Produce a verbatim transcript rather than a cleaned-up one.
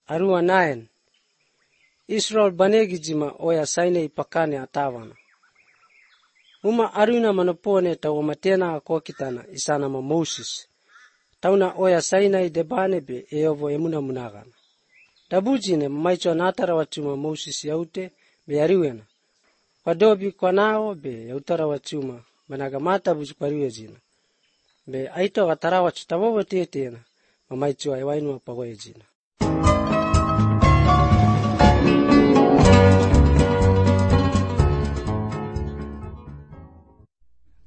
Arua nine. Israel banegi jima oya saine ipakane atawana. Uma aruna manopone tawa matena kwa kitana isana ma Moses. Tauna oya saina debane be eovo emuna munagana. Tabujine maicho natara wachuma Moses yaute be ariwena. Padobi kwa nao be yautara wachuma banagamata buju pariwe jina. Be aito watara wachu tabobo tietena mamaicho aiwainu pagoye jina.